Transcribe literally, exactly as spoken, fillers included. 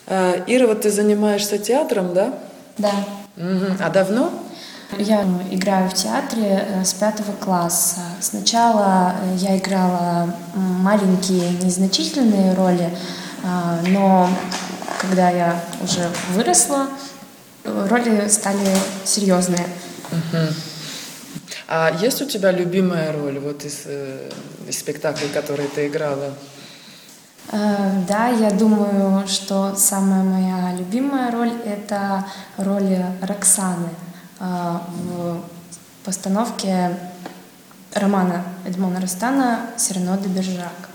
А, Ира, вот ты занимаешься театром, да? Да. Мгм. А давно? Я играю в театре э, с пятого класса. Сначала э, я играла м, маленькие, незначительные роли, а, но когда я уже выросла, э, роли стали серьезные. А есть у тебя любимая роль вот из, э, из спектаклей, которые ты играла? Э, Да, я думаю, что самая моя любимая роль — это роль Роксаны э, в постановке романа Эдмона Ростана «Сирано де Бержак».